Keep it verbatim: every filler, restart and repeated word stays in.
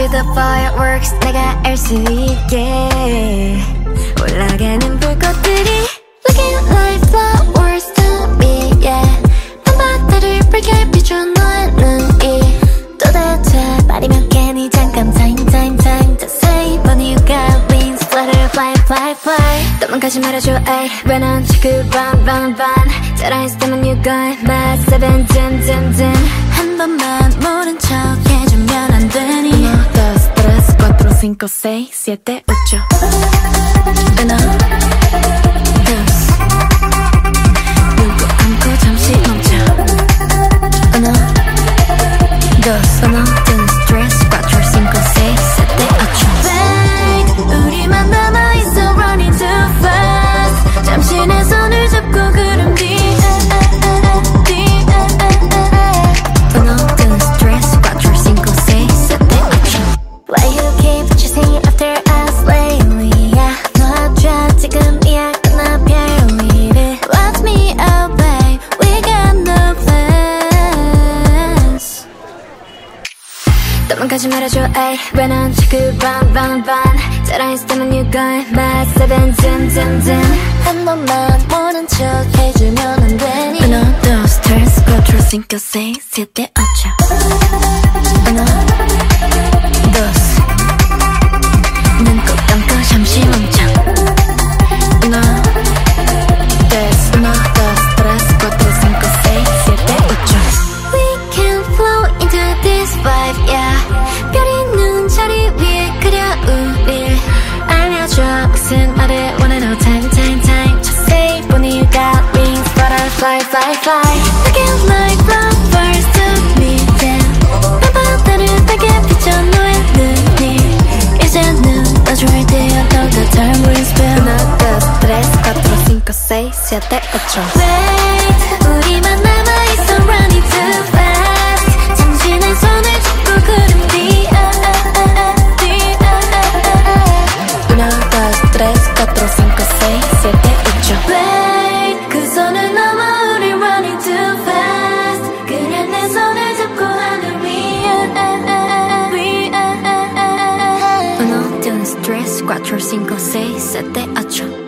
to the fireworks 내가 알 수 있게 올라가는 불꽃들이 Looking like flowers to me, yeah 밤바다를 붉게 비춰 너의 눈이 도대체 말이 몇 개니 잠깐 time time time 자세히 보니 you got wings flutter fly fly fly 도망가지 말아줘 ay 왜 넌 자꾸 run run run 잘하는 때만 you got my seven dim dim dim 한 번만 모른 척 해주면 안 되니 uno dos tres cuatro cinco seis siete ocho uno dos 눈꼭 감고 잠시 멈춰 uno dos uno dos tres cuatro cinco seis siete ocho Wait 우리만 남아있어 running too fast 잠시 내 손을 잡고 구름 뒤에 uno dos tres cuatro cinco seis siete ocho Why you keep chasing after us lately yeah 놔줘 지금이야 끝나 별일을 Watch me away we got no plans 도망가지 말아줘 ay 왜 넌 자꾸 run run run 잘하는 때만 you got my seven dim dim dim 한 번만 모른 척 해주면 안 되니 uno dos tres cuatro cinco seis siete ocho uno dos 눈 꼭 감고 잠시 멈춰 uno tres uno dos tres cuatro cinco seis siete ocho We can flow into this vibe yeah 별이 눈 자리 위에 그려 우릴 알려줘 무슨 말을 원해 no time time time 자세히 보니 you got wings butterfly fly fly Looking like flowers to me yeah 밤바다를 밝게 비춰 너의 눈이 이제는 너 좋을 때야 더더 time will spell uno dos tres cuatro cinco seis siete ocho Wait 우리만 남아있어 running too fast 잠시 내 손을 잡고 구름 뒤에 uno dos tres cuatro cinco seis siete ocho Wait 그 손을 넘어 우리 running too fast 그냥 내 손을 잡고 하늘 위에 uno dos tres cuatro cinco seis siete ocho